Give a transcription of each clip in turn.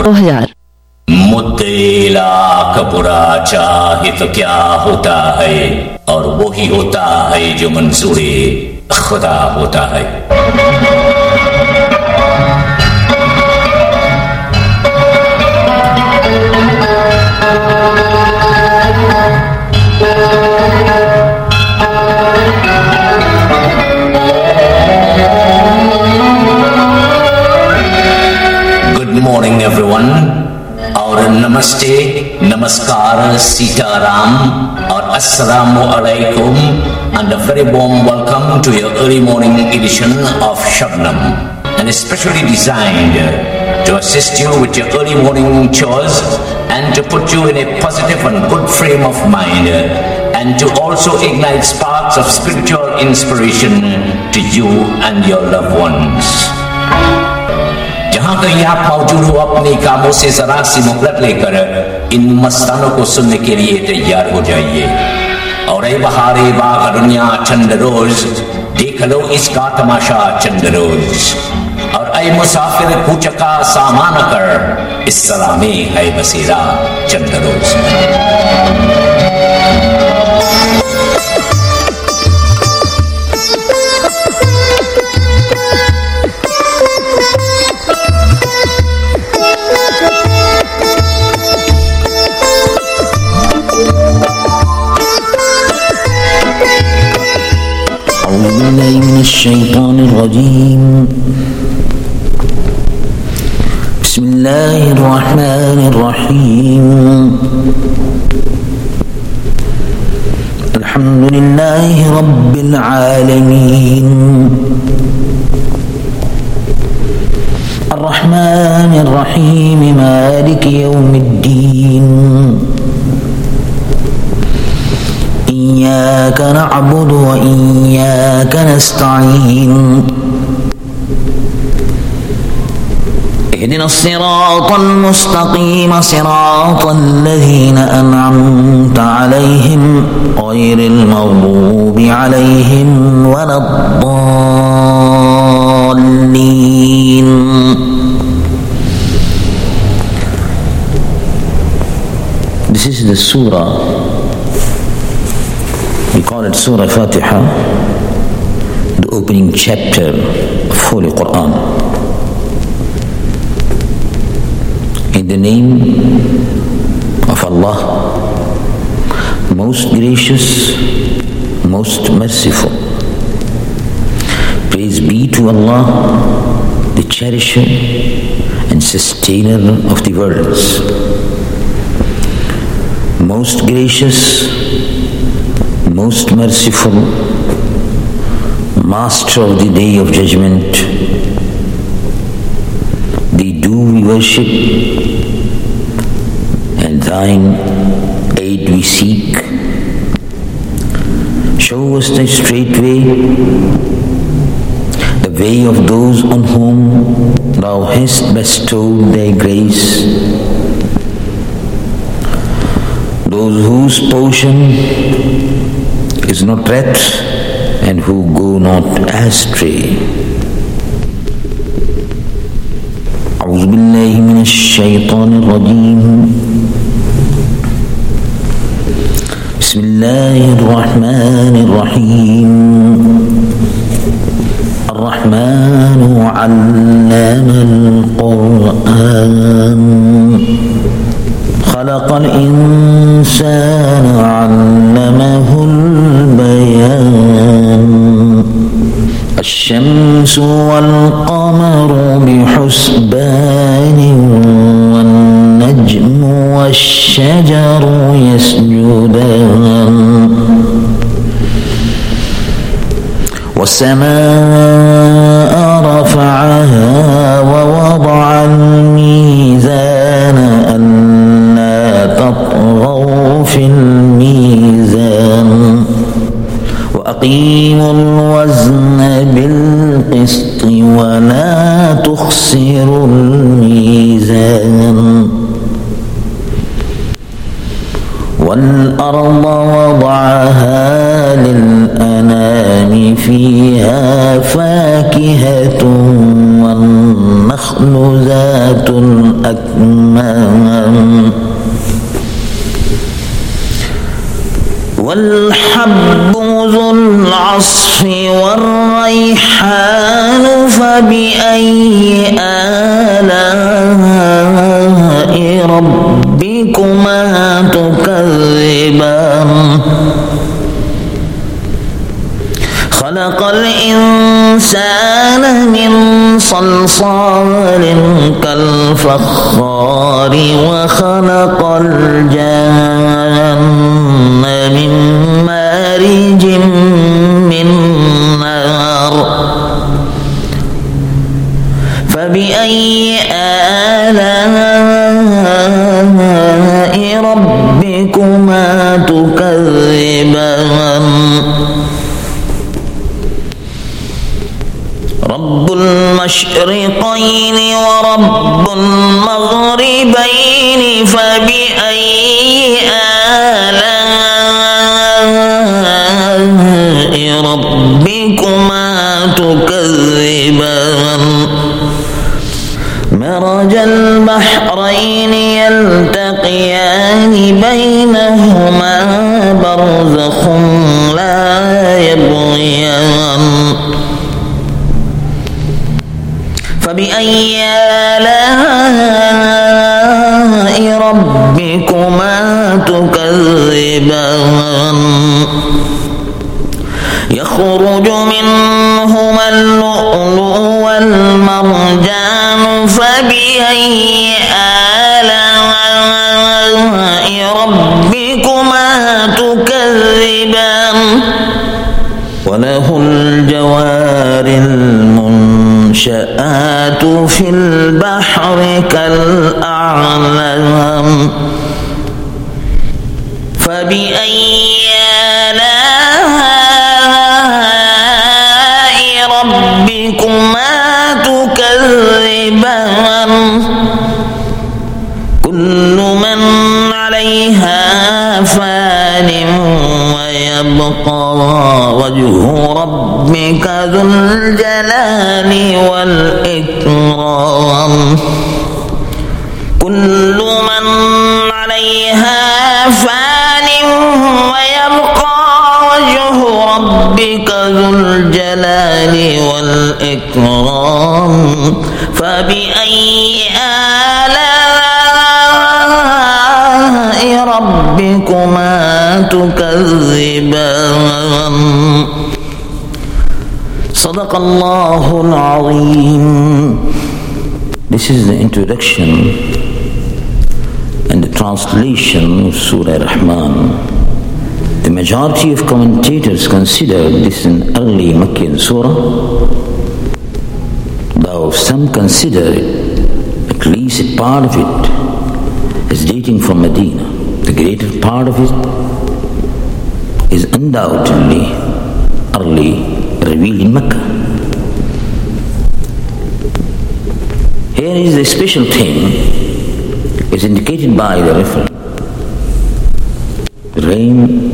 2000 मुद्दे लाख बुरा चाहे तो क्या होता है, और वो ही होता है जो मंसूरे खुदा होता है। Good morning everyone, और नमस्ते, नमस्कार, सीताराम और अस्सलामु अलैकुम, and a very warm welcome to your early morning edition of Shabnam, and especially designed to assist you with your early morning chores and to put you in a positive and good frame of mind, and to also ignite sparks of spiritual inspiration to you and your loved ones. जहां कहीं आप मौजूद हो, अपने कामों से जरा सी मोहलत लेकर इन मस्तानों को सुनने के लिए तैयार हो जाइए। और ए बहारे बाग दुनिया चंद रोज, देख लो इसका तमाशा चंद रोज। और ए मुसाफिर पूछका सामान कर, इस सलामे है बसेरा चंद रोज। من الشيطان الرجيم. بسم الله الرحمن الرحيم. الحمد لله رب العالمين، الرحمن الرحيم، مالك يوم الدين. إياك نعبد وإياك نستعين. اهدنا الصراط المستقيم، صراط الذين أنعمت عليهم غير المغضوب عليهم ولا الضالين. This is the surah. We call it Surah Fatiha, the opening chapter of Holy Quran. In the name of Allah, most gracious, most merciful. Praise be to Allah, the cherisher and sustainer of the worlds. Most gracious, most merciful, master of the day of judgment, thee do we worship, and thine aid we seek. Show us thy straight way, the way of those on whom thou hast bestowed thy grace, those whose portion is not wrath and who go not astray. أعوذ بالله من الشيطان الرجيم. بسم الله الرحمن الرحيم. الرحمن علم القرآن، خلق الإنسان علمه البيان. الشمس والقمر بحسبان، والنجم والشجر يسجدان. والسماء رفعها ووضع الميزان، ألا تطغوا في الميزان، وأقيموا الوزن بالقسط ولا تخسروا الميزان. والأرض وضعها للأنام، فيها فاكهة والنخل والنخل ذات الأكمام والحب ذو العصف والريحان فبأي آلاء ربكما تكذبان خلق الإنسان من صلصال كالفخار وخلق الجن من مارج من نار فبأي آلاء ربكما تكذبان رب المشرقين ورب المغربين فبأي آلاء ربكما تكذبان مرج البحرين يلتقيان بينهما برزخ لا يبغيان فبأي آلاء ربكما تكذبان يخرج منهما اللؤلؤ والمرجان فبأي آلاء ربكما تكذبان وله الجوار المنشآت في البحر كالأعلام فبأي آلاء ربكما تكذبان كل من عليها فان ويبقى وجه ربك ذو الجلال والإكرام كل من عليها فان ويبقى وجه ربك ذو الجلال والإكرام فبأي آلاء ربكما تكذبان صدق الله العظيم. This is the introduction and the translation of Surah Rahman. The majority of commentators consider this an early Meccan surah, though some consider at least a part of it as dating from Medina. The greater part of it is undoubtedly early, revealed in Mecca. Here is the special thing, is indicated by the reference. Rain,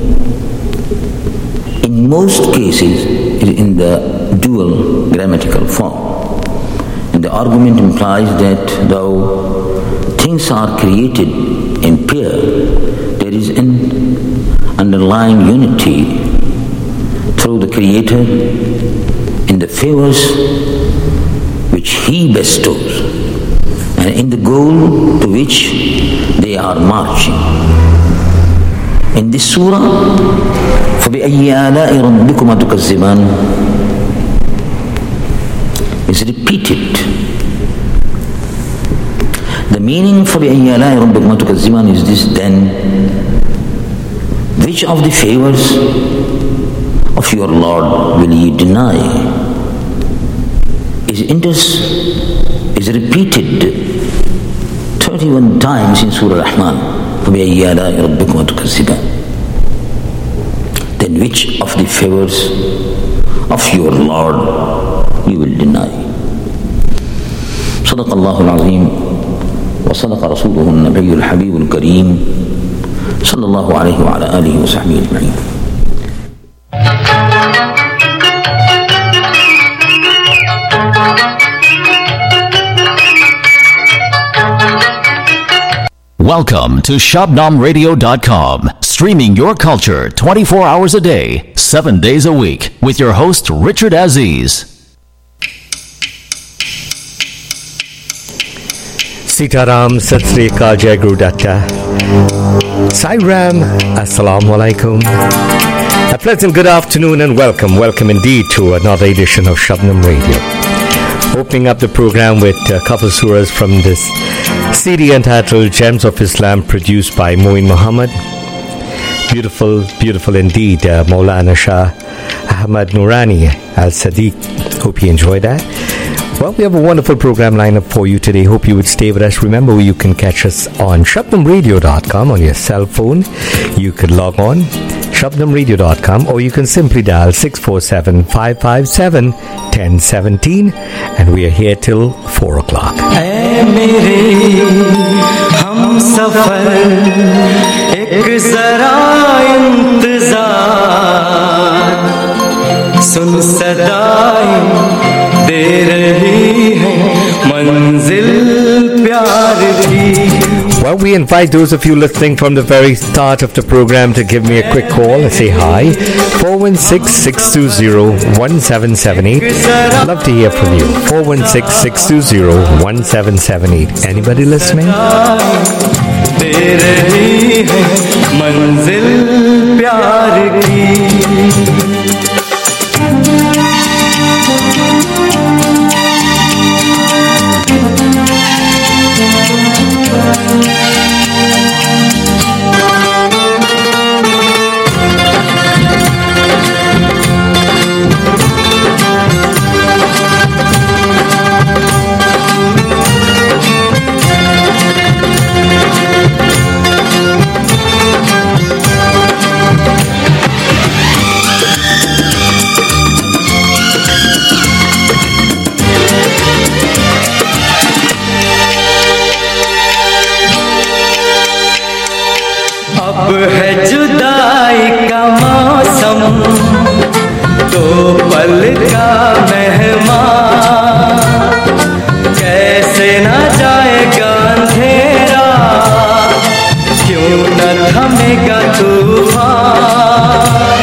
in most cases, is in the dual grammatical form. And the argument implies that though things are created in pair, there is an underlying unity through the Creator in the favors which He bestows and in the goal to which they are marching. In this surah, فَبِأَيِّ آلَاءِ رَبِّكُمَا تُكَذِّبَانِ is repeated. The meaning فَبِأَيِّ آلَاءِ رَبِّكُمَا تُكَذِّبَانِ is this then: which of the favors of your Lord will ye deny? Is repeated 31 times in Surah Rahman. فَبِأَيِّ آلَاءِ رَبِّكُمَا تُكَذِّبَانِ. Then which of the favors of your Lord you will deny? صدق الله العظيم وصدق رسوله النبي الحبيب الكريم صلى الله عليه وعلى آله وصحبه أجمعين. Welcome to ShabnamRadio.com, streaming your culture 24 hours a day, 7 days a week, with your host Richard Aziz. Sitaram, Sat Sri Akal, Jai Guru Datta, Sai Ram, Assalamu Alaikum. A pleasant good afternoon and welcome indeed to another edition of Shabnam Radio. Opening up the program with a couple surahs from this CD entitled Gems of Islam, produced by Moin Muhammad. Beautiful, beautiful indeed. Maulana Shah Ahmad Nurani Al Sadiq. Hope you enjoy that. Well, we have a wonderful program lineup for you today. Hope you would stay with us. Remember, you can catch us on ShabnamRadio.com on your cell phone. You could log on ShabnamRadio.com, or you can simply dial 647-557-1017, and we are here till 4 o'clock. ऐ मेरे हम सफर एक जरा इंतजार सुन सदाएं दे रही है मंजिल प्यार की. Well, we invite those of you listening from the very start of the program to give me a quick call and say hi. 416-620-1778. I'd love to hear from you. 416-620-1778. Anybody listening? दे रही है मंजिल प्यार की. अब है जुदाई का मौसम दो पल का मेहमान कैसे न जाएगा अंधेरा क्यों न थमेगा तूफान.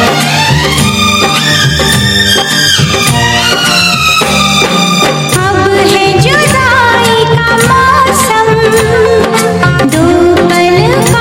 अब है जुदाई का मौसम दो पल का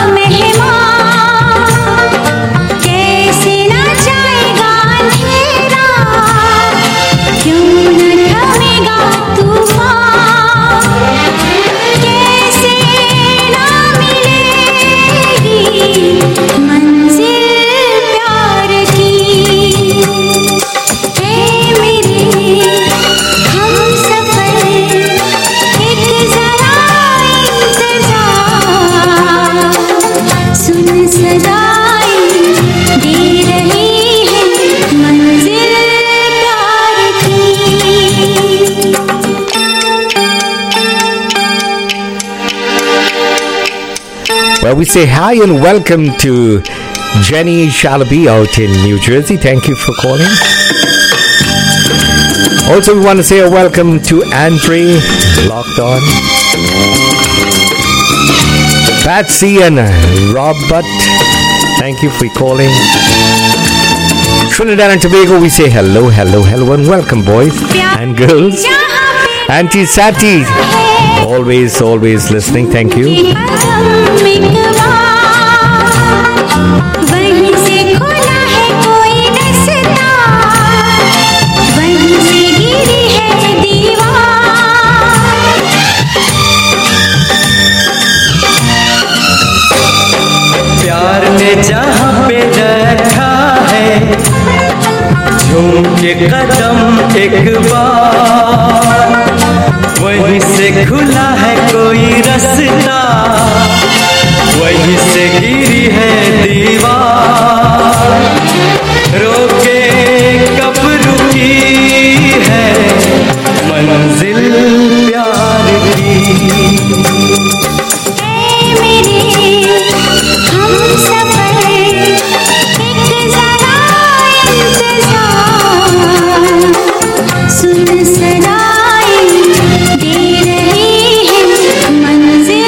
Well, we say hi and welcome to Jenny Shalaby out in New Jersey. Thank you for calling. Also, we want to say a welcome to Andre, locked on. Patsy and Robert, thank you for calling. Trinidad and Tobago, we say hello, hello, hello, and welcome, boys and girls. Auntie Sati, always, always listening. Thank you. प्यार ने जहाँ पे रखा है झूम के कदम एक बार वहीं से खुला है कोई रास्ता वहीं से गिरी है दीवार रोके कब रुकी है मंजिल प्यार की. सुन सदाएं दे रही है मंजिल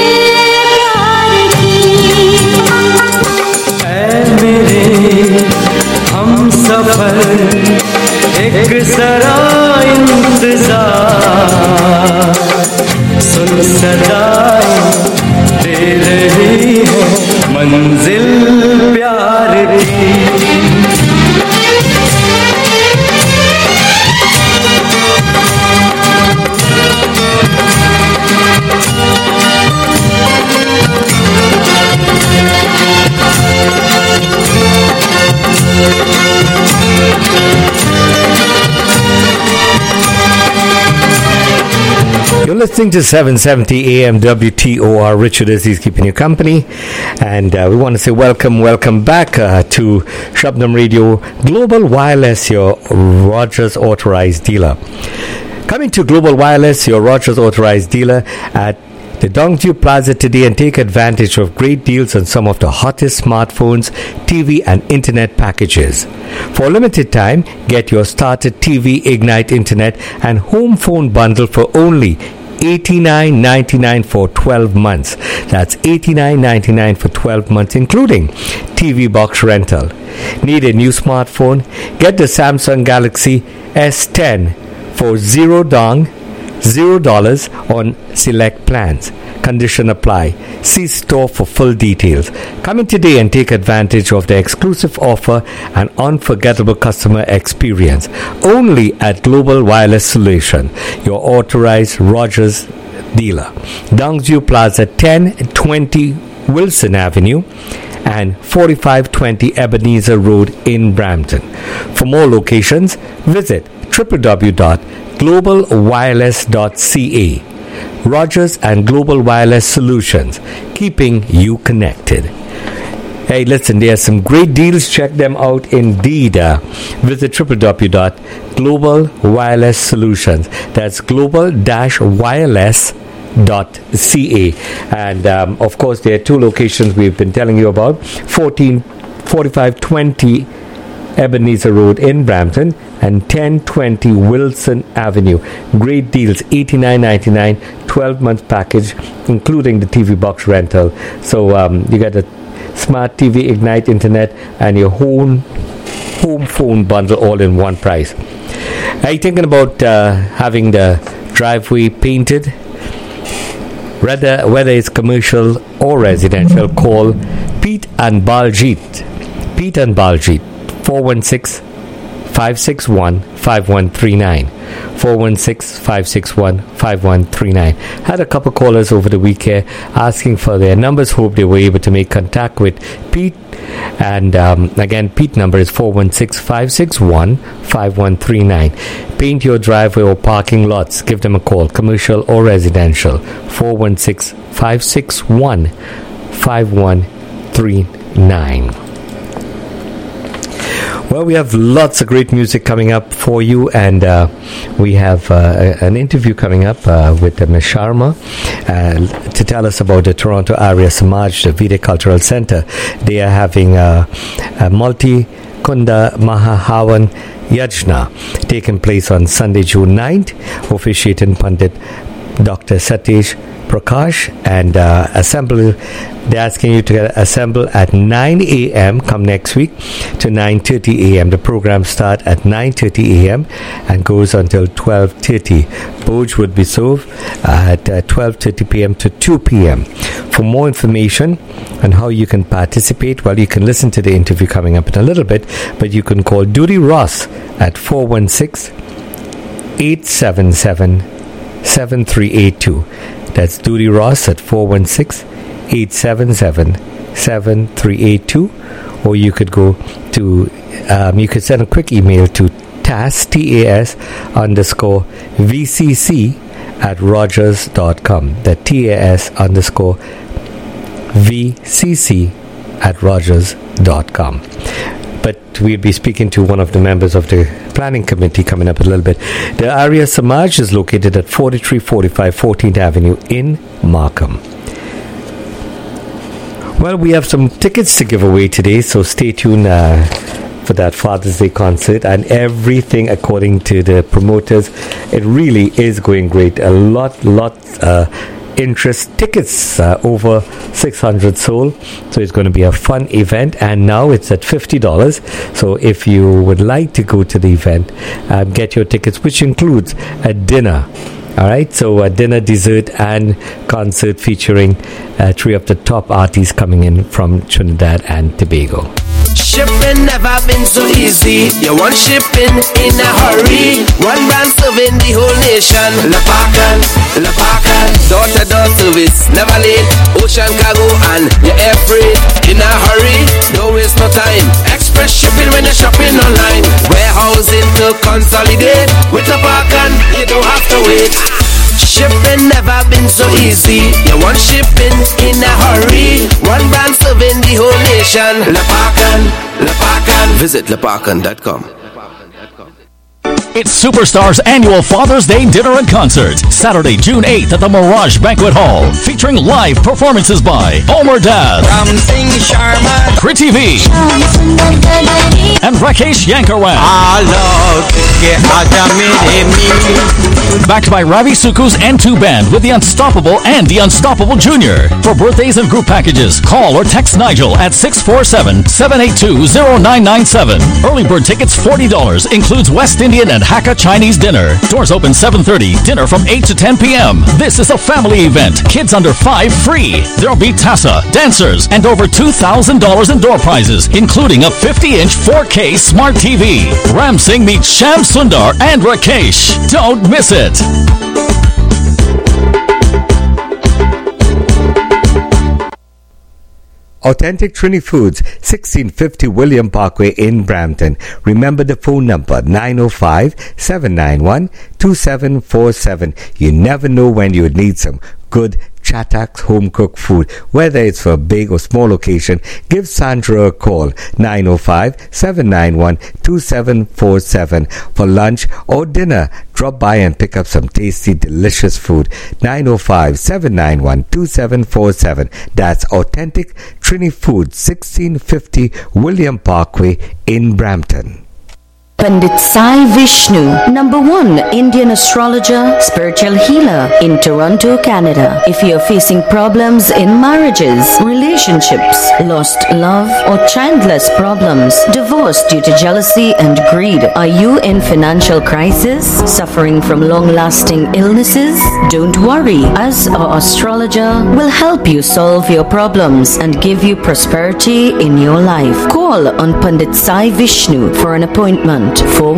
मंजिल प्यार की। You're listening to 770 AM WTOR. Richard Aziz keeping you company. And we want to say welcome back to Shabnam Radio Global Wireless, your Rogers authorized dealer. Coming to Global Wireless, your Rogers authorized dealer at the Dongju Plaza today, and take advantage of great deals on some of the hottest smartphones, TV and internet packages. For a limited time, get your starter TV, Ignite Internet and home phone bundle for only $89.99 for 12 months. That's $89.99 for 12 months, including TV box rental. Need a new smartphone? Get the Samsung Galaxy S10 for $0 on select plans. Condition apply. See store for full details. Come in today and take advantage of the exclusive offer and unforgettable customer experience. Only at Global Wireless Solution, your authorized Rogers dealer. Dongju Plaza, 1020 Wilson Avenue and 4520 Ebenezer Road in Brampton. For more locations, visit www.globalwireless.ca. Rogers and Global Wireless Solutions, keeping you connected. Hey, listen, there are some great deals. Check them out indeed. Visit www.Global Solutions. That's global-wireless.ca. And of course, there are two locations we've been telling you about: 4520 Ebenezer Road in Brampton and 1020 Wilson Avenue. Great deals, $89.99, 12-month package, including the TV box rental. So you get a smart TV, Ignite Internet, and your home phone bundle all in one price. Are you thinking about having the driveway painted? Whether it's commercial or residential, call Pete and Baljit. 416-561-5139. 416-561-5139. Had a couple callers over the weekend asking for their numbers. Hope they were able to make contact with Pete. And again, Pete number is 416-561-5139. Paint your driveway or parking lots. Give them a call, commercial or residential. 416-561-5139. Well, we have lots of great music coming up for you, and we have an interview coming up with Ms. Sharma to tell us about the Toronto Arya Samaj, the Vedic Cultural Center. They are having a Multi-Kunda Mahahavan Yajna taking place on Sunday, June 9th, officiating Pandit Dr. Satish Prakash, and assemble. They're asking you to assemble at 9 a.m. come next week to 9:30 a.m. The program starts at 9:30 a.m. and goes until 12:30. Boj would be served at 12:30 p.m. to 2 p.m. For more information on how you can participate, well, you can listen to the interview coming up in a little bit, but you can call Duty Ross at 416-877-7382. That's Duty Ross at 416-877-7382. Or you could go to, you could send a quick email to TAS_VCC at Rogers.com. That TAS_VCC at Rogers.com. But we'll be speaking to one of the members of the planning committee coming up a little bit. The Arya Samaj is located at 4345 14th Avenue in Markham. Well, we have some tickets to give away today, so stay tuned for that Father's Day concert, and everything according to the promoters. It really is going great. A lot interest. Tickets over 600 sold, so it's going to be a fun event, and now it's at $50. So if you would like to go to the event, get your tickets, which includes a dinner All right, so dinner, dessert, and concert featuring 3 of the top artists coming in from Trinidad and Tobago. Shipping never been so easy. You want shipping in a hurry. One brand serving the whole nation. Lepakan, door-to-door service, never late. Ocean cargo and your air freight. In a hurry, don't waste no time. Express shipping when you're shopping online. Warehousing to consolidate. With Lepakan, you don't have to wait. Shipping never been so easy. You want shipping in a hurry. One brand serving the whole nation. Lepakan. Visit lepakan.com. It's Superstar's annual Father's Day dinner and concert, Saturday, June 8th at the Mirage Banquet Hall, featuring live performances by Omer Dad, Ram Singh Sharma, Crit TV, and Rakesh Yankarwan. Backed by Ravi Suku's N2 Band with The Unstoppable and The Unstoppable Jr. For birthdays and group packages, call or text Nigel at 647-782-0997. Early bird tickets $40, includes West Indian and Hakka Chinese dinner. Doors open 7:30, dinner from 8 to 10 p.m. This is a family event. Kids under 5 free. There'll be Tassa, dancers, and over $2,000 in door prizes, including a 50-inch 4K smart TV. Ram Singh meets Sham Sundar and Rakesh. Don't miss it. Authentic Trini Foods, 1650 William Parkway in Brampton. Remember the phone number, 905-791-2747. You never know when you would need some good Chatak home-cooked food. Whether it's for a big or small occasion, give Sandra a call, 905-791-2747. For lunch or dinner, drop by and pick up some tasty, delicious food. 905-791-2747. That's Authentic Trini Foods, 1650 William Parkway in Brampton. Pandit Sai Vishnu, #1 Indian astrologer, spiritual healer in Toronto, Canada. If you are facing problems in marriages, relationships, lost love or childless problems, divorce due to jealousy and greed, are you in financial crisis, suffering from long-lasting illnesses? Don't worry, as our astrologer will help you solve your problems and give you prosperity in your life. Call on Pandit Sai Vishnu for an appointment.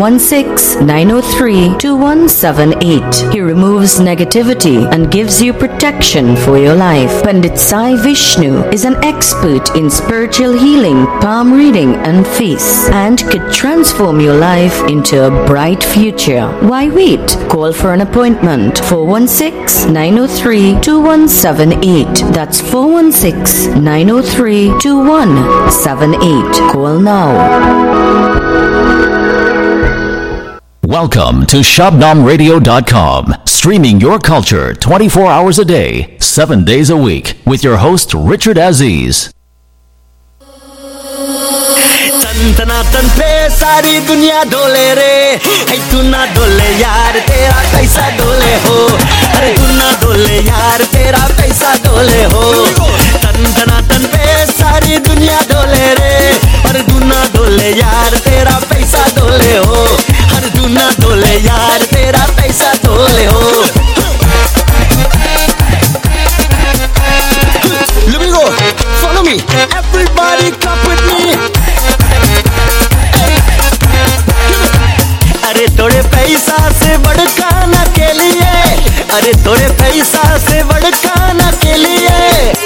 416-903-2178. He removes negativity and gives you protection for your life. Pandit Sai Vishnu is an expert in spiritual healing, palm reading and face, and could transform your life into a bright future. Why wait? Call for an appointment. 416-903-2178. That's 416-903-2178. Call now. Welcome to ShabnamRadio.com, streaming your culture 24 hours a day, 7 days a week, with your host Richard Aziz. तन पे सारी दुनिया डोले रे, है तू ना डोले यार तेरा कैसा डोले हो, अरे तू ना डोले यार तेरा कैसा डोले हो, तन पे सारी दुनिया डोले रे, और तू ना डोले यार तेरा पैसा डोले हो, अरे तू ना डोले यार तेरा पैसा डोले हो. Let me go, follow me, everybody come with me. अरे थोड़े पैसा से बड़काना के लिए, अरे थोड़े पैसा से बड़काना के लिए,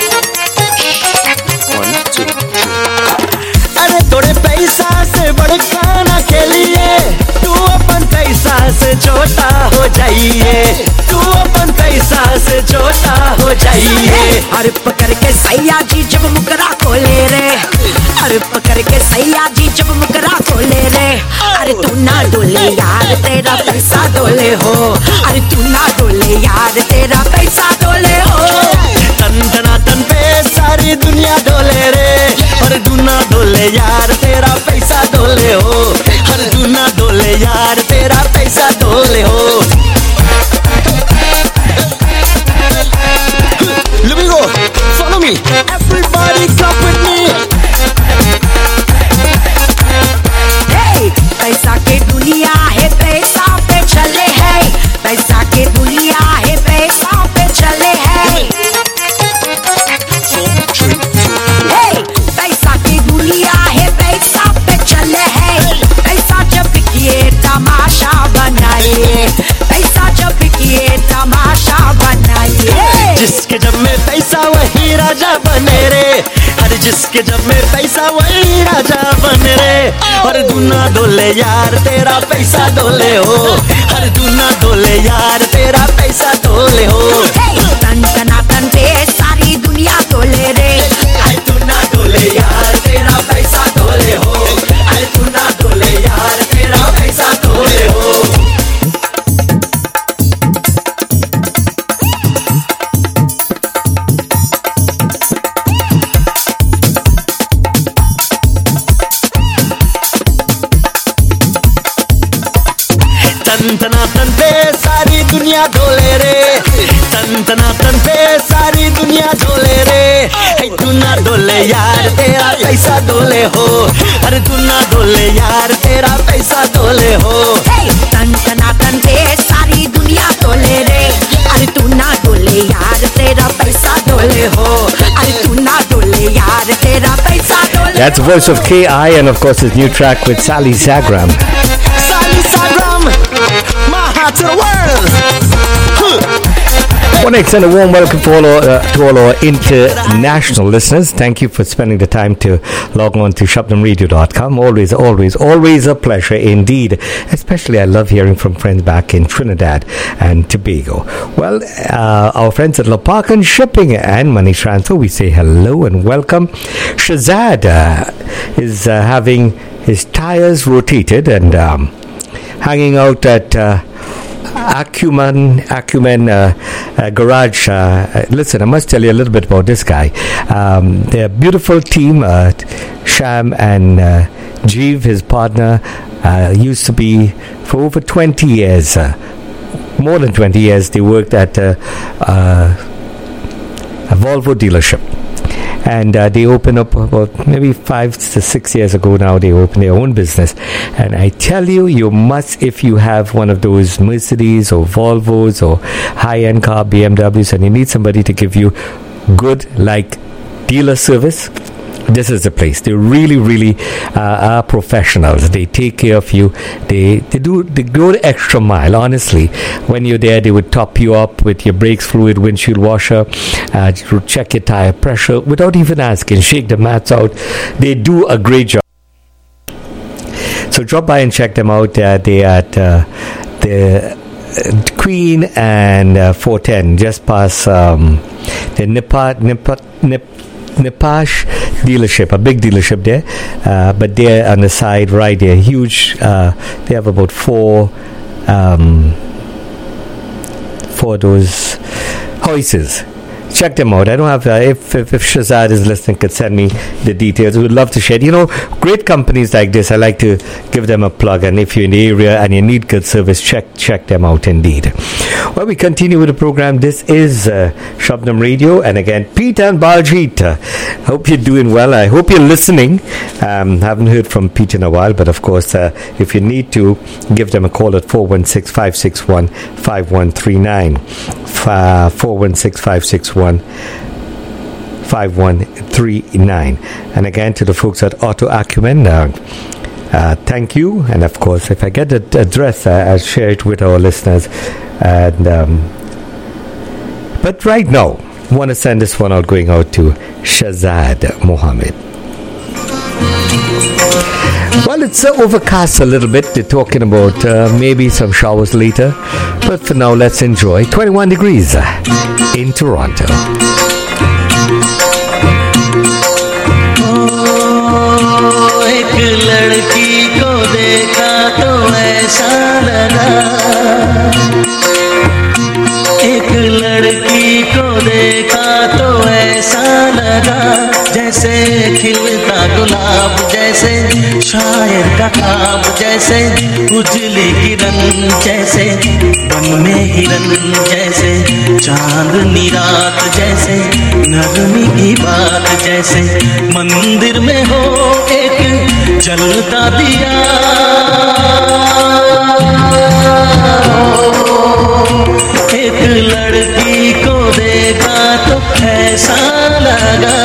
अरे थोड़े पैसा से बड़काना के लिए, तू अपन पैसा से छोटा हो जाइए, तू अपन पैसा से छोटा हो जाइए. अरे पकड़ के सैया जी जब मुकरा खोले रे, अरे पकड़ के सैया जी जब मुकरा खोले रे, अरे तू ना डोले यार तेरा पैसा डोले हो, अरे तू ना डोले यार तेरा पैसा डोले हो. तन पे सारी दुनिया डोले रे, और तू ना डोले यार तेरा पैसा डोले हो, अरे तू ना डोले यार तेरा पैसा डोले हो. Let me go, follow me, everybody clap with me. पैसा के दुनिया है, पैसा पे चले है, पैसा के दुनिया राजा बने रे, हर जिसके जब में पैसा वही राजा बने रे। और दूना डोले यार तेरा पैसा डोले हो, हर दूना डोले यार तेरा पैसा डोले हो। तन तनातन पे सारी दुनिया डोले रे, दूना डोले यार तेरा पैसा डोले हो, हर दूना डोले यार तेरा पैसा डोले हो। तन पे सारी दुनिया डोले रे, तन पे सारी दुनिया डोले रे। तू ना डोले यार तेरा पैसा डोले हो, अरे तू ना डोले यार तेरा पैसा डोले हो। तन तनातन पे सारी दुनिया डोले रे, अरे तू ना डोले यार तेरा पैसा डोले हो, अरे तू ना डोले यार तेरा पैसा डोले। That's the voice of K.I. and of course his new track with Sally Sagram. Sally Sagram, my heart to the world. I want to extend a warm welcome to all our international listeners. Thank you for spending the time to log on to shabnamradio.com. Always a pleasure indeed. Especially I love hearing from friends back in Trinidad and Tobago. Well, our friends at Lapakan Shipping and Money Transfer, we say hello and welcome. Shazad is having his tires rotated and hanging out at Acumen Garage. Listen, I must tell you a little bit about this guy. They're a beautiful team. Sham and Jeev, his partner, used to be for over 20 years. More than 20 years, they worked at a Volvo dealership. And they opened up about maybe 5 to 6 years ago now. They opened their own business. And I tell you, you must, if you have one of those Mercedes or Volvos or high-end car, BMWs, and you need somebody to give you good, like, dealer service, this is the place. They really are professionals. They take care of you. They go the extra mile. Honestly, when you're there, they would top you up with your brakes fluid, windshield washer, to check your tire pressure without even asking. Shake the mats out. They do a great job. So drop by and check them out. They at the Queen and 410, just past the Nipash dealership, a big dealership there, but they're on the side right there, huge. They have about four of those hoists. Check them out. I don't have if Shazad is listening, could send me the details. We would love to share. You know, great companies like this, I like to give them a plug. And if you're in the area and you need good service, check them out indeed. Well, we continue with the program. This is Shabnam Radio, and again, Pete and Baljeet. Hope you're doing well. I hope you're listening. Haven't heard from Pete in a while, but of course, if you need to, give them a call at 416-561-5139. 416-561-5139. And again, to the folks at Auto Acumen, thank you. And of course, if I get the address, I'll share it with our listeners. And but right now, I want to send this one out, going out to Shazad Mohammed. Well, it's overcast a little bit. They're talking about maybe some showers later. But for now, let's enjoy 21 degrees in Toronto. एक लड़की को देखा तो ऐसा लगा, एक लड़की को देखा तो ऐसा लगा, जैसे खिलता गुलाब, जैसे शायर का ख्वाब, जैसे उजली किरण, जैसे बन में हिरन, जैसे चांदनी रात, जैसे नरमी की बात, जैसे मंदिर में हो एक जलता दिया, एक लड़की को देखा तो ऐसा लगा।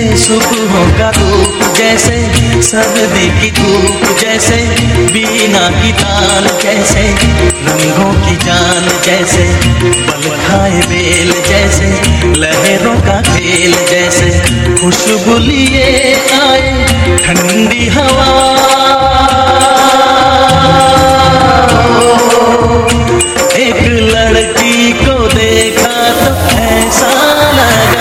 सुबहों का धूप जैसे सर्दी की धूप जैसे बीना की तान जैसे रंगों की जान जैसे बल खाए बेल जैसे लहरों का खेल जैसे खुशबू लिए आए ठंडी हवा एक लड़की को देखा तो ऐसा लगा.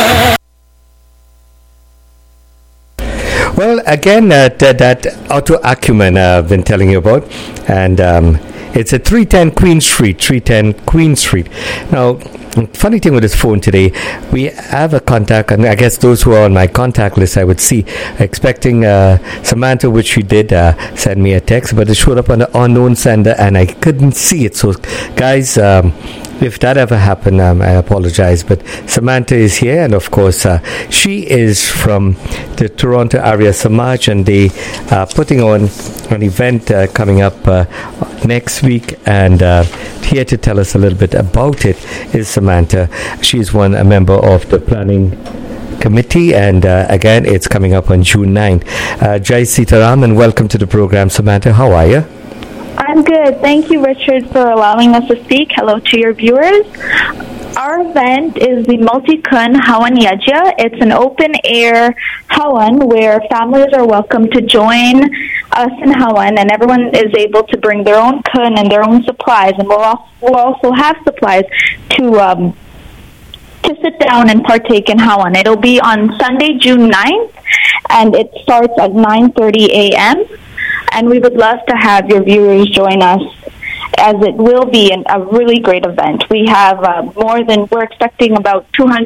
Well, again, that auto acumen I've been telling you about, and it's at 310 Queen Street, 310 Queen Street. Now, funny thing with this phone today, we have a contact, and I guess those who are on my contact list, I would see, expecting Samantha, which she did send me a text, but it showed up on the unknown sender, and I couldn't see it. So, guys, if that ever happened, I apologize. But Samantha is here, and of course, she is from the Toronto area Samaj, and they are putting on an event coming up next week. And here to tell us a little bit about it is Samantha. She's a member of the planning committee, and again, it's coming up on June 9th. Jai Sitaram, and welcome to the program, Samantha. How are you? I'm good. Thank you, Richard, for allowing us to speak. Hello to your viewers. Our event is the Multi-Kun Hawan Yajna. It's an open-air Hawan where families are welcome to join us in Hawan, and everyone is able to bring their own kun and their own supplies, and we'll also have supplies to sit down and partake in Hawan. It'll be on Sunday, June 9th, and it starts at 9:30 a.m., and we would love to have your viewers join us, as it will be a really great event. We have we're expecting about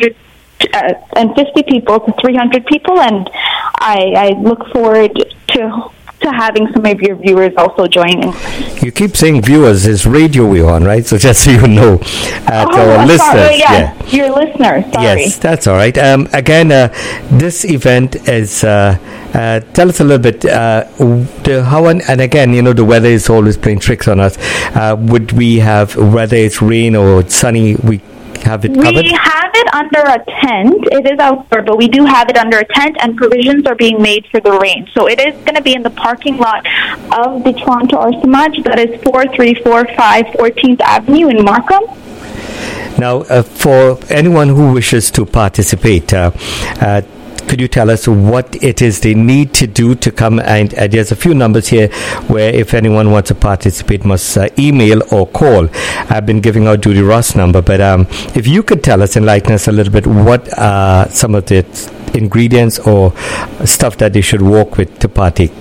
250 people to 300 people, and I look forward to having some of your viewers also joining. You keep saying viewers, is radio we're on, right? So just so you know, our listeners. Sorry, yeah, your listeners. Sorry. Yes, that's all right. Again, this event is, tell us a little bit, the Hawan, and again, the weather is always playing tricks on us. Would we have, whether it's rain or sunny, we have it covered? We have it under a tent. It is outdoor, but we do have it under a tent, and provisions are being made for the rain. So it is going to be in the parking lot of the Toronto Arts Samaj. That is 4345 14th Avenue in Markham. Now, for anyone who wishes to participate, could you tell us what it is they need to do to come? And there's a few numbers here where if anyone wants to participate must email or call. I've been giving out Judy Ross' number, but if you could tell us, enlighten us a little bit, what are some of the ingredients or stuff that they should walk with to partake?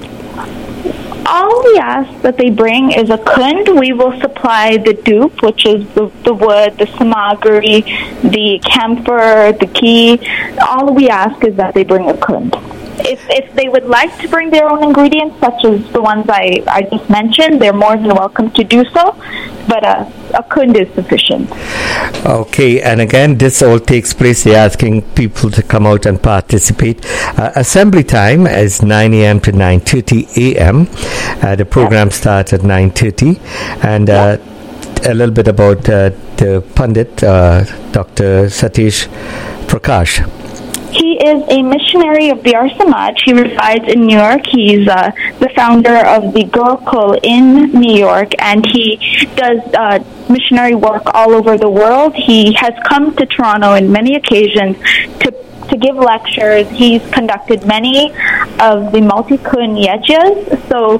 All we ask that they bring is a kund. We will supply the dupe, which is the wood, the samagri, the camphor, the ghee. All we ask is that they bring a kund. If they would like to bring their own ingredients, such as the ones I just mentioned, they're more than welcome to do so, but a kund is sufficient. Okay, and again, this all takes place, they're asking people to come out and participate. Assembly time is 9 a.m. to 9:30 a.m. The program starts at 9:30, and a little bit about the Pandit, Dr. Satish Prakash. He is a missionary of the Arya Samaj. He resides in New York. He's the founder of the Gurukul in New York, and he does missionary work all over the world. He has come to Toronto on many occasions to give lectures. He's conducted many of the Multi-Kun Yajnas, so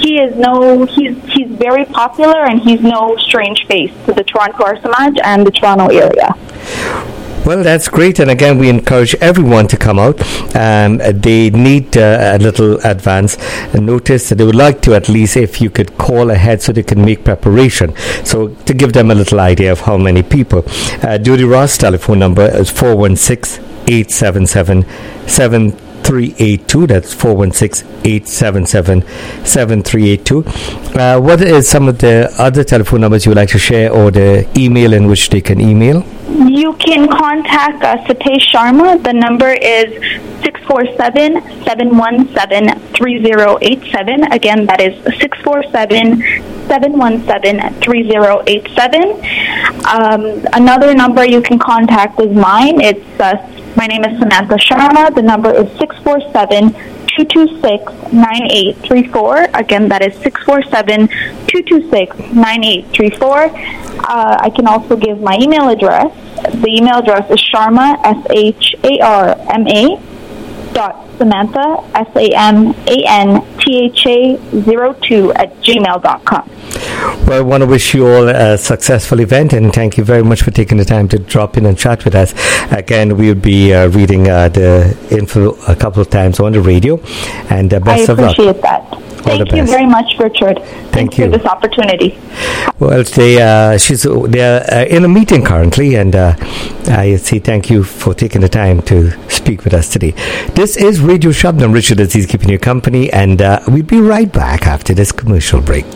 he's very popular, and he's no strange face to the Toronto Arya Samaj and the Toronto area. Well, that's great, and again, we encourage everyone to come out. They need a little advance notice. They would like to, at least, if you could call ahead so they can make preparation. So, to give them a little idea of how many people. Judy Ross' telephone number is 416-877-7382. That's 416-877-7382. What is some of the other telephone numbers you would like to share, or the email in which they can email? You can contact Satish Sharma. The number is 647-717-3087. Again, that is 647-717-3087. Another number you can contact is mine. It's My name is Samantha Sharma. The number is 647-226-9834. Again, that is 647-226-9834. I can also give my email address. The email address is Sharma, SHARMA, Samantha, SAMANTHA02 Well, I want to wish you all a successful event, and thank you very much for taking the time to drop in and chat with us. Again, we'll be reading the info a couple of times on the radio, and best of luck. I appreciate that. Thank you very much, Richard. Thank you for this opportunity. Well, they're in a meeting currently, and I say thank you for taking the time to speak with us today. This is Radio Shabnam. Richard Aziz keeping you company, and we'll be right back after this commercial break.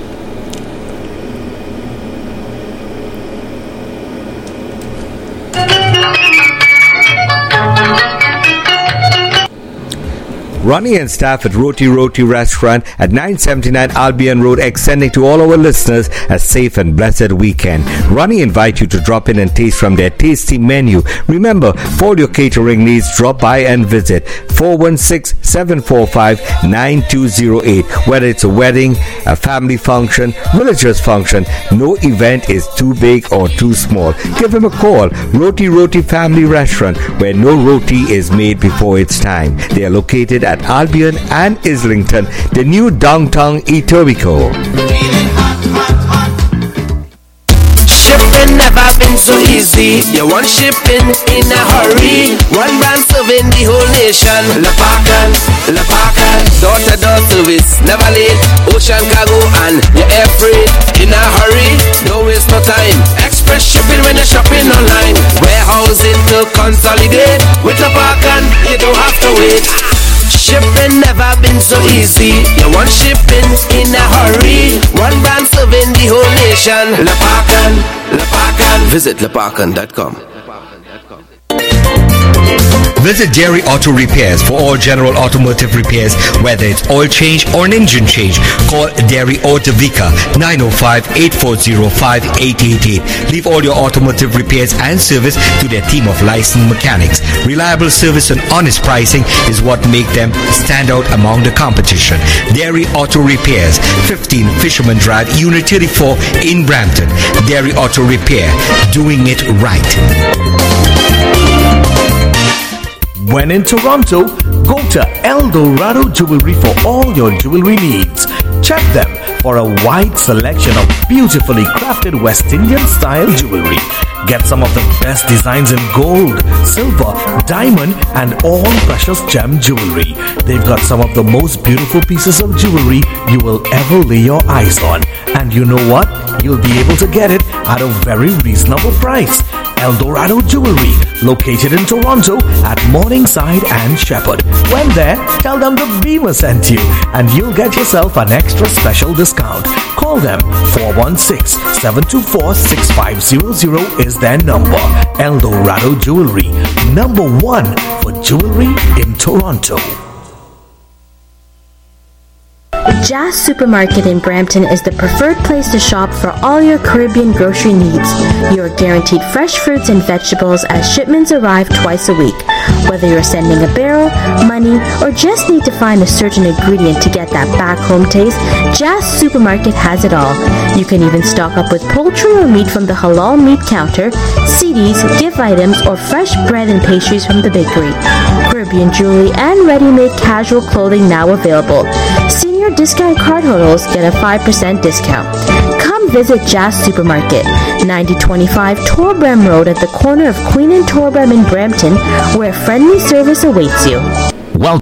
Ronnie and staff at Roti Roti Restaurant at 979 Albion Road, extending to all our listeners a safe and blessed weekend. Ronnie invite you to drop in and taste from their tasty menu. Remember, for all your catering needs, drop by and visit 416-745-9208. Whether it's a wedding, a family function, religious function, no event is too big or too small. Give them a call. Roti Roti Family Restaurant, where no roti is made before its time. They are located at Albion and Islington, the new downtown Etobicoke. Shipping never been so easy. You want shipping in a hurry. One brand serving the whole nation. Lepakan, door-to-door service, never late. Ocean cargo and your air freight. In a hurry, don't waste no time. Express shipping when you're shopping online. Warehousing to consolidate. With Lepakan, you don't have to wait. Shipping never been so easy. You want shipping in a hurry. One brand serving the whole nation. Lepakan. Visit lepakan.com. Visit Dairy Auto Repairs for all general automotive repairs, whether it's oil change or an engine change. Call Dairy Auto Vika 905-840-5888. Leave all your automotive repairs and service to their team of licensed mechanics. Reliable service and honest pricing is what make them stand out among the competition. Dairy Auto Repairs, 15 Fisherman Drive, Unit 34 in Brampton. Dairy Auto Repair, doing it right. When in Toronto, go to El Dorado Jewelry for all your jewelry needs. Check them for a wide selection of beautifully crafted West Indian style jewelry. Get some of the best designs in gold, silver, diamond, and all precious gem jewelry. They've got some of the most beautiful pieces of jewelry you will ever lay your eyes on. And you know what? You'll be able to get it at a very reasonable price. El Dorado Jewelry, located in Toronto at Morningside and Shepherd. When there, tell them the Beamer sent you, and you'll get yourself an extra special discount. Call them. 416-724-6500 is their number. El Dorado Jewelry, number one for jewelry in Toronto. Jazz Supermarket in Brampton is the preferred place to shop for all your Caribbean grocery needs. You are guaranteed fresh fruits and vegetables as shipments arrive twice a week. Whether you're sending a barrel, money, or just need to find a certain ingredient to get that back home taste, Jazz Supermarket has it all. You can even stock up with poultry or meat from the halal meat counter, CDs, gift items, or fresh bread and pastries from the bakery. Caribbean jewelry and ready-made casual clothing now available. Senior discount card holders get a 5% discount. Come visit Jazz Supermarket, 9025 Torbram Road at the corner of Queen and Torbram in Brampton, where friendly service awaits you. Well,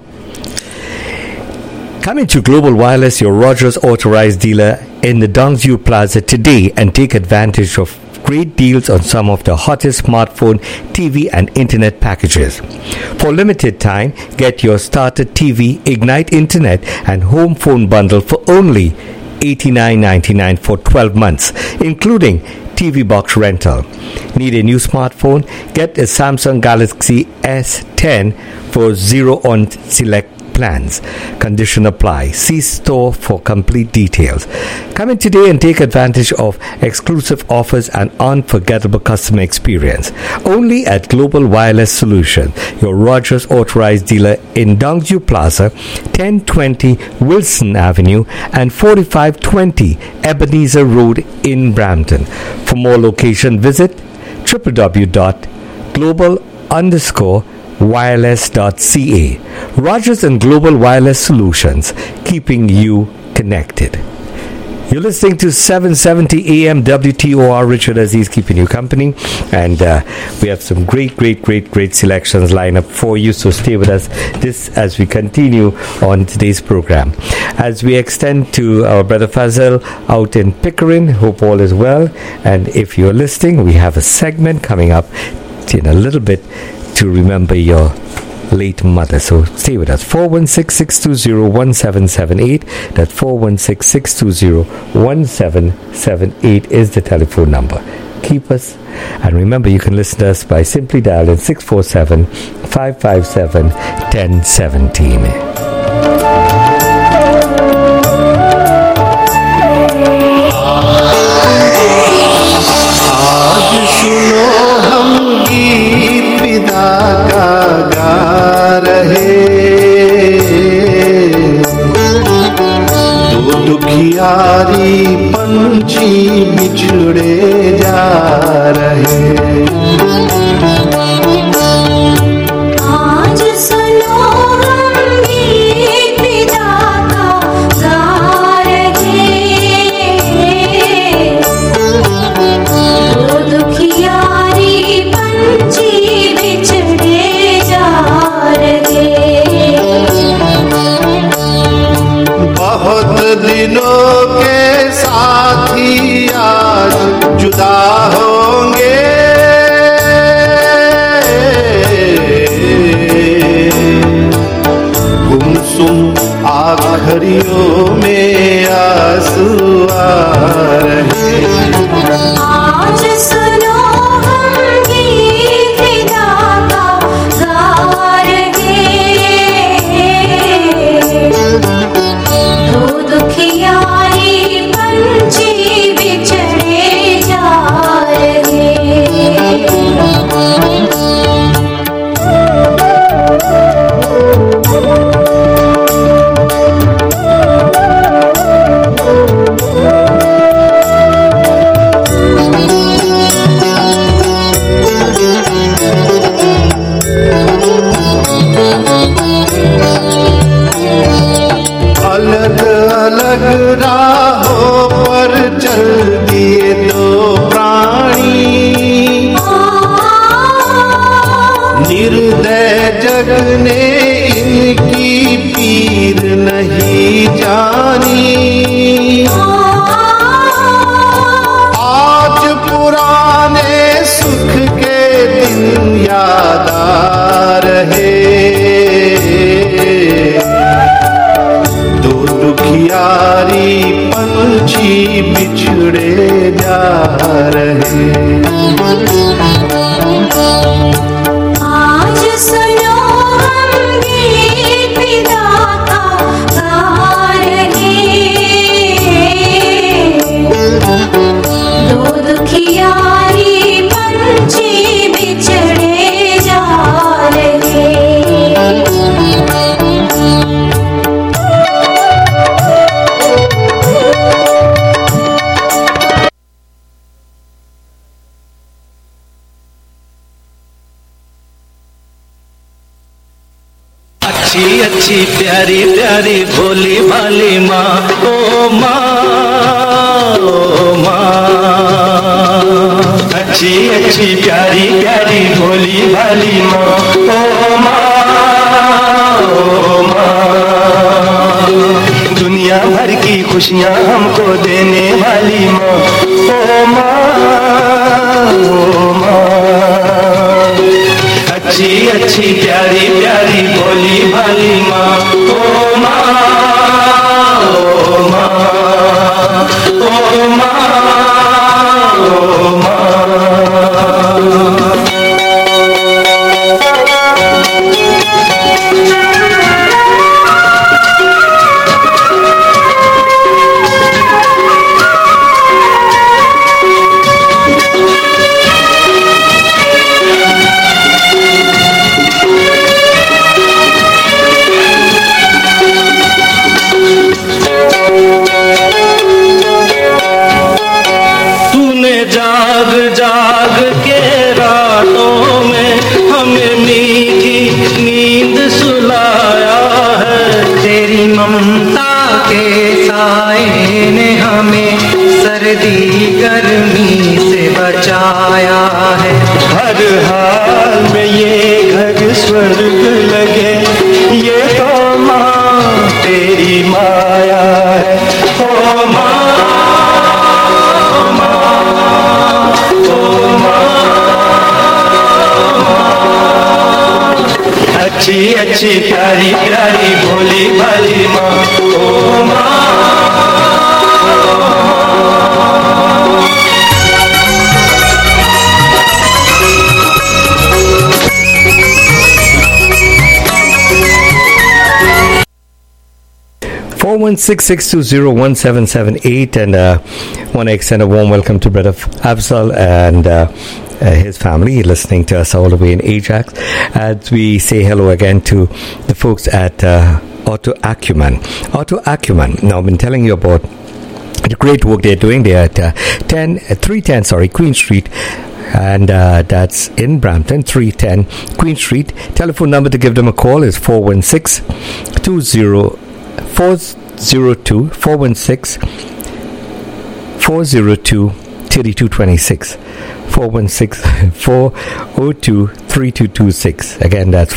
come into Global Wireless, your Rogers authorized dealer in the Dongsview Plaza today and take advantage of great deals on some of the hottest smartphone, TV and internet packages. For limited time, get your starter TV, Ignite Internet and home phone bundle for only $89.99 for 12 months, including TV box rental. Need a new smartphone? Get a Samsung Galaxy S10 for $0 on select plans. Condition apply. See store for complete details. Come in today and take advantage of exclusive offers and unforgettable customer experience. Only at Global Wireless Solutions, your Rogers authorized dealer in Dongju Plaza, 1020 Wilson Avenue and 4520 Ebenezer Road in Brampton. For more location, visit www.global_wireless.ca. Rogers and Global Wireless Solutions, keeping you connected. You're listening to 770 AM WTOR. Richard Aziz keeping you company, and we have some great selections lined up for you, so stay with us as we continue on today's program. As we extend to our brother Fazil out in Pickering, hope all is well, and if you're listening, we have a segment coming up in a little bit to remember your late mother. So stay with us. 416-620-1778. That's 416-620-1778 is the telephone number. Keep us, and remember you can listen to us by simply dialing 647-557-1017. दुखियारी पंछी बिछड़े जा रहे। आज सुनो हम गीत विदा का गा रहे। दो दुखियारी पंछी बिछड़े जा रहे। बहुत दिनों के साथी आज जुदा होंगे। गुमसुम आखरियों में आंसू आ रहे। आज सुनो हम गीत विदा का गा रहे। दुखियारी पंछी बिछड़े जा रहे। अलग अलग राहों पर चल दिए दो प्राणी। निर्दय जग ने इनकी पीर नहीं जानी। आज पुराने सुख के दिन याद आ रहे। दुखियारी पंछी बिछड़े जा रहे। आज सुनो हम गीत विदा का गा रहे। दो दुखियारी पंछी बिछड़े जा रहे। अच्छी अच्छी प्यारी प्यारी भोली भाली माँ, ओ माँ, ओ माँ। अच्छी अच्छी प्यारी प्यारी भोली भाली माँ, ओ माँ, ओ माँ। दुनिया भर की खुशियाँ हमको देने वाली माँ, ओ माँ, ओ माँ। अच्छी अच्छी प्यारी प्यारी भोली भाली माँ, ओ माँ, ओ माँ, ओ माँ, ओ माँ। अच्छी अच्छी प्यारी प्यारी भोली भाली माँ ओ माँ। 416-620-1778 and want to extend a warm welcome to Brother Afzal and his family listening to us all the way in Ajax, as we say hello again to the folks at Auto Acumen. Now I've been telling you about the great work they're doing. They're at 310 Queen Street, and that's in Brampton. 310 Queen Street. Telephone number to give them a call is 416-402 3226. 416-402-3226. Again, that's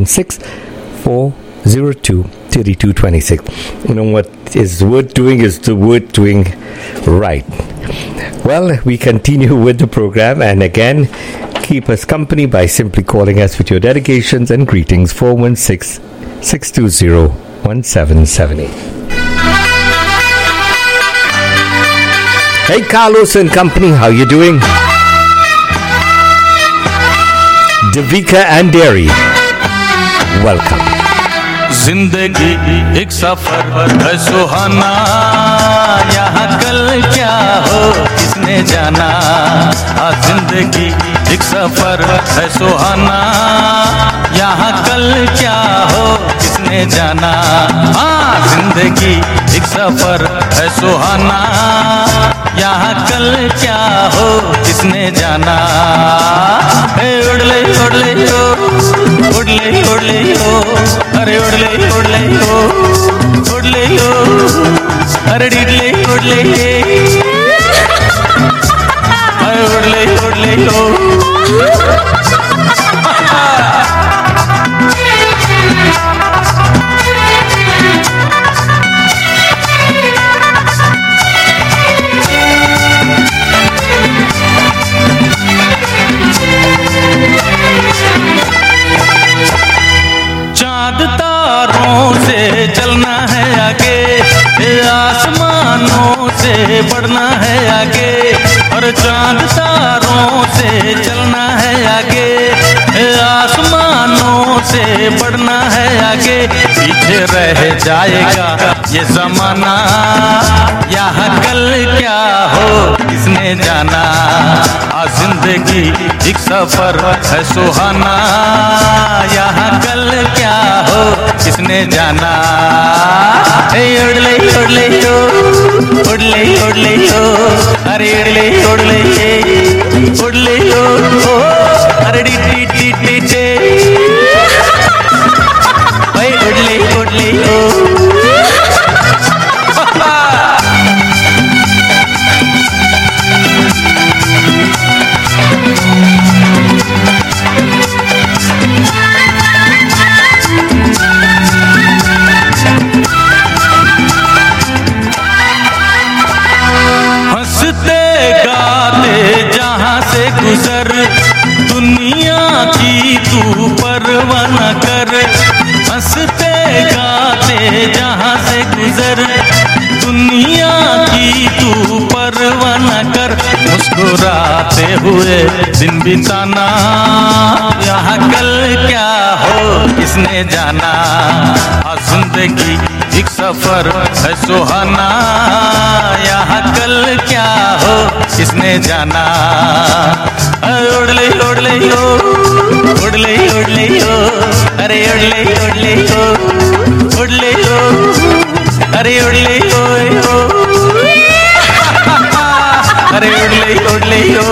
416-402-3226. You know what is worth doing is the worth doing right. Well, we continue with the program, and again, keep us company by simply calling us with your dedications and greetings. 416-620-1778. Hey, Carlos and company, how you doing? Devika and Derry, welcome. जिंदगी एक सफर है सुहाना, यहाँ कल क्या हो किसने जाना। हाँ जिंदगी एक सफर है सुहाना, यहाँ कल क्या हो किसने जाना। हाँ जिंदगी एक सफर है सुहाना, यहाँ कल क्या हो किसने जाना। उड़ले उड़ले हो, उड़ले उड़ले हो, अरे उड़ले उड़ले हो, उड़ले हो, अरे डिडले उड़ले, अरे उड़ले उड़ले हो। चांद तारों से चलना है आगे, आसमानों से बढ़ना है आगे। और चांद तारों से चलना है आगे, आसमानों से बढ़ना है आगे। पीछे रह जाएगा ये जमाना, यहाँ कल क्या हो किसने जाना। आज जिंदगी एक सफर है सुहाना, यहाँ कल क्या हो किसने जाना। उड़ले उड़ले हो, उड़ले उड़ले हो, अरे उड़ले उड़ले उड़ले हो, अरे डी डी डी डी डी, उड़ले उड़ले हो। हंसते गाते जहाँ से गुजर, दुनिया की तू परवाह न कर। हंसते गाते जहाँ से गुजर, दुनिया की तू परवाह न कर। मुस्कुराते हुए दिन बिताना, यहाँ कल क्या हो किसने जाना। आज जिंदगी एक सफर है सुहाना, यहाँ कल क्या हो किसने जाना। उड़ले उड़ले हो, उड़ले उड़ले हो, अरे उड़ले उड़ले हो, उड़ले हो, अरे उड़ले हो, अरे उड़ले उड़ले हो।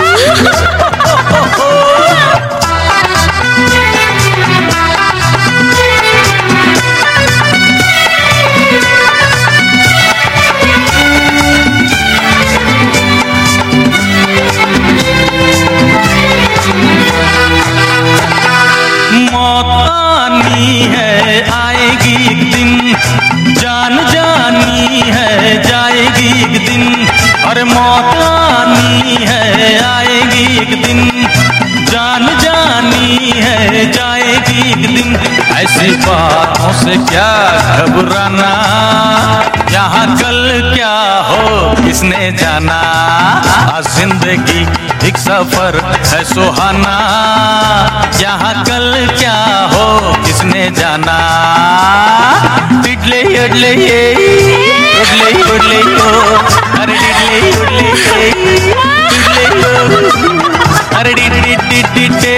मौत आनी है आएगी एक दिन, जान जानी है ऐसी बातों से क्या घबराना, यहाँ कल क्या हो किसने जाना। आज जिंदगी एक सफर है सुहाना, यहाँ कल क्या हो किसने जाना। डिडले उडले ये उडले उडले यो, अरे डिडले उडले ये डिडले यो, अरे डिडले डिडले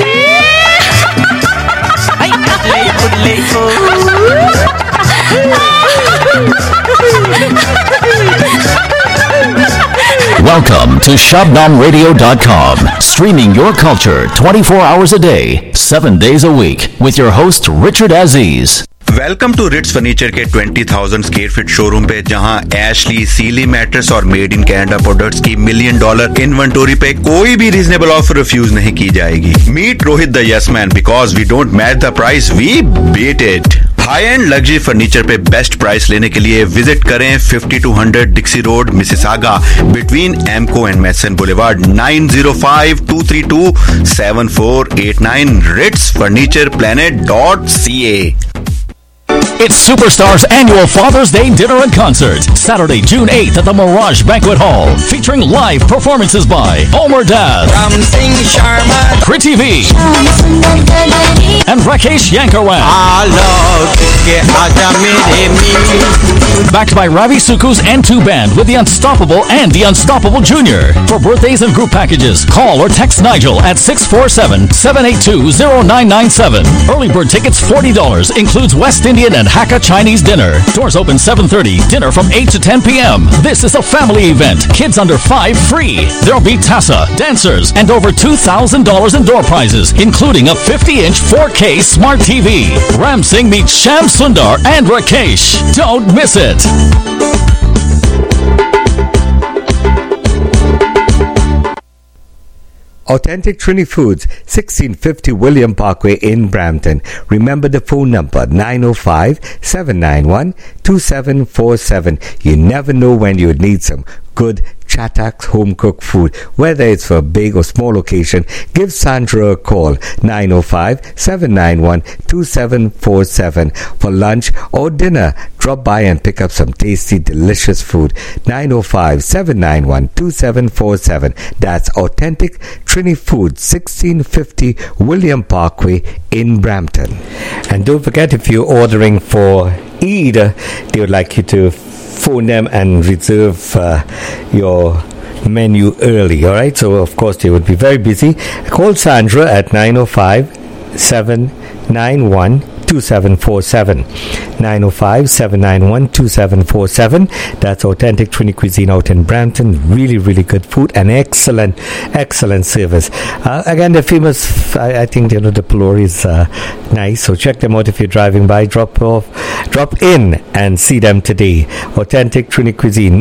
Welcome to ShabnamRadio.com, streaming your culture 24 hours a day, 7 days a week, with your host Richard Aziz. Welcome to Rits furniture के 20,000 स्क्वायर फीट शोरूम पे, जहां एशली, सीली मैट्रेस और मेड इन कनाडा प्रोडक्ट्स की $1 million inventory पे कोई भी reasonable offer refuse नहीं की जाएगी। Meet Rohit the yes man, because we don't match the price, we beat it. High end luxury furniture पे बेस्ट प्राइस लेने के लिए विजिट करें 5200 Dixie road, Mississauga, between Emco and Mason boulevard, 9052327489, ritsfurnitureplanet.ca। It's Superstar's annual Father's Day dinner and concert, Saturday, June 8th at the Mirage Banquet Hall, featuring live performances by Omar Dad, Kriti V, and Rakesh Yankarwan. Backed by Ravi Suku's N2 Band with The Unstoppable and The Unstoppable Jr. For birthdays and group packages, call or text Nigel at 647-782-0997. Early bird tickets $40, includes West Indian and Hakka Chinese dinner. Doors open 7:30. Dinner from 8 to 10 p.m. This is a family event. Kids under 5 free. There'll be Tassa, dancers, and over $2,000 in door prizes, including a 50-inch 4K smart TV. Ram Singh meets Sham Sundar and Rakesh. Don't miss it. Authentic Trini Foods, 1650 William Parkway in Brampton. Remember the phone number, 905-791-2747. You never know when you need some good Chatax home-cooked food. Whether it's for a big or small occasion, give Sandra a call, 905-791-2747. For lunch or dinner, drop by and pick up some tasty, delicious food. 905-791-2747. That's Authentic Trini Foods, 1650 William Parkway in Brampton. And don't forget, if you're ordering for Eid, they would like you to phone them and reserve your menu early. All right, so of course they would be very busy. Call Sandra at 905-791-2747. 905-791-2747. That's Authentic Trini Cuisine out in Brampton. Really, really good food and excellent service. Again, they're famous. I think the pillory is nice. So check them out if you're driving by. Drop in and see them today. Authentic Trini Cuisine,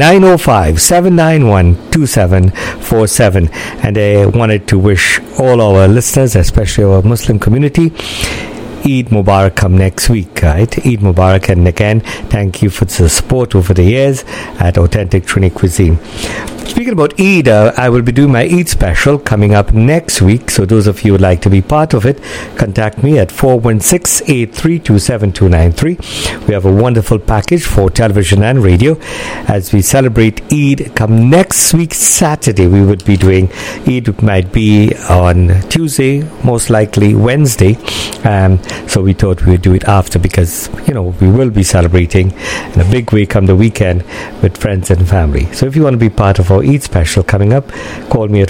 905-791-2747. And I wanted to wish all our listeners, especially our Muslim community, Eid Mubarak come next week, right? Eid Mubarak, and again, thank you for the support over the years at Authentic Trini Cuisine. Speaking about Eid, I will be doing my Eid special coming up next week. So those of you who would like to be part of it, contact me at 416-832-7293. We have a wonderful package for television and radio as we celebrate Eid. Come next week, Saturday, we would be doing Eid. It might be on Tuesday, most likely Wednesday. So we thought we would do it after because, we will be celebrating in a big way come the weekend with friends and family. So if you want to be part of our Eid special coming up, call me at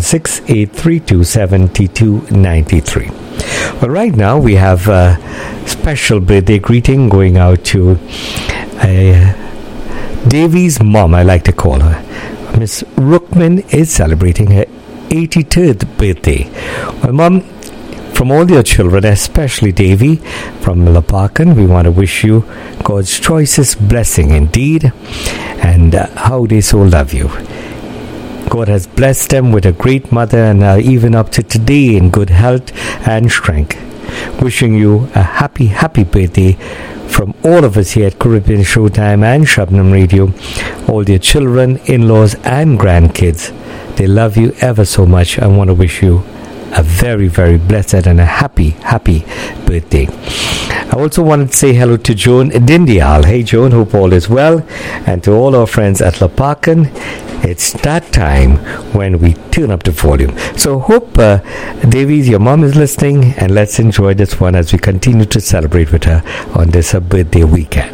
416-832-7293. Well, right now we have a special birthday greeting going out to Devi's mom, I like to call her. Miss Rookman is celebrating her 83rd birthday. Well, Mom, from all your children, especially Davy from Lapakan, we want to wish you God's choicest blessing indeed, and how they so love you. God has blessed them with a great mother and are even up to today in good health and strength. Wishing you a happy, happy birthday from all of us here at Caribbean Showtime and Shabnam Radio, all their children, in-laws and grandkids. They love you ever so much and want to wish you a very, very blessed and a happy birthday. I also wanted to say hello to Joan Dindial. Hey Joan, hope all is well. And to all our friends at Lapakan, it's that time when we tune up the volume. So hope Davies, your mom is listening, and let's enjoy this one as we continue to celebrate with her on this her birthday weekend.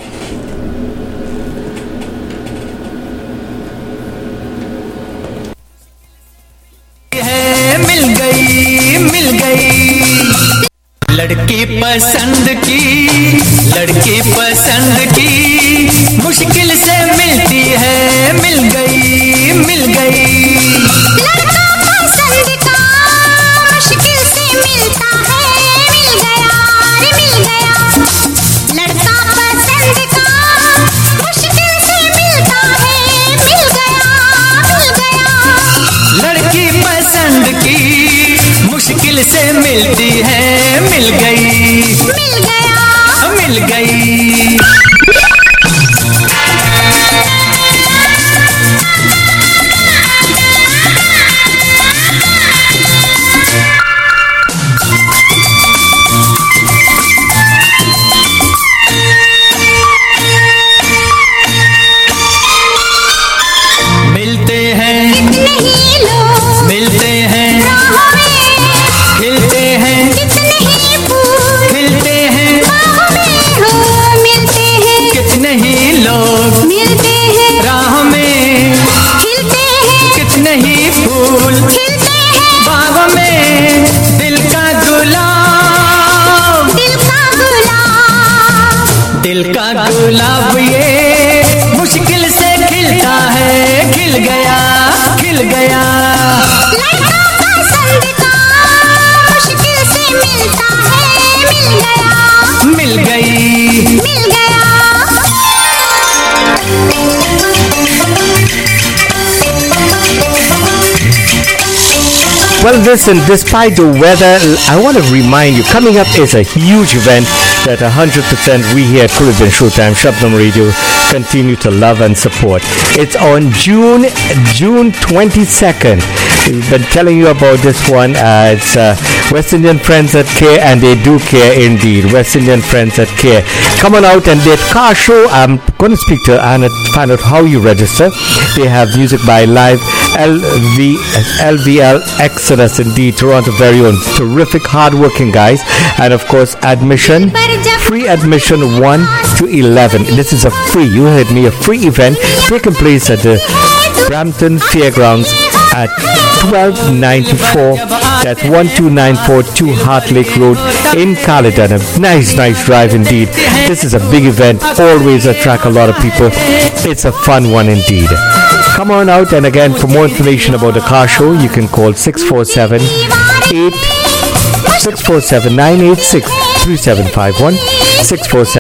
मिल गई लड़की पसंद की मुश्किल से मिलती है मिल गई लड़का पसंद का मुश्किल से मिलता है मिल गया लड़का पसंद का मुश्किल से मिलता है मिल गया लड़की पसंद की मुश्किल से मिलती है मिल गई दिल का गुलाब ये मुश्किल से खिलता है खिल गया लड़का पसंद का मुश्किल से मिलता है मिल गया Well, listen, despite the weather, I want to remind you, coming up is a huge event that 100% we here at Caribbean Showtime Shabnam Radio continue to love and support. It's on June 22nd. We've been telling you about this one. It's West Indian Friends at Care, and they do care indeed. West Indian Friends at Care. Come on out and their car show. I'm going to speak to Anna to find out how you register. They have music by Live LVL Exodus, indeed, Toronto very own. Terrific, hard-working guys. And of course, admission, free admission 1 to 11. This is a free, you heard me, a free event taking place at the Brampton Fairgrounds at 1294, that's 12942 Heart Lake Road in Caledon. A nice drive indeed. This is a big event, always attract a lot of people. It's a fun one indeed. Come on out, and again, for more information about the car show, you can call 647 986 3751, 647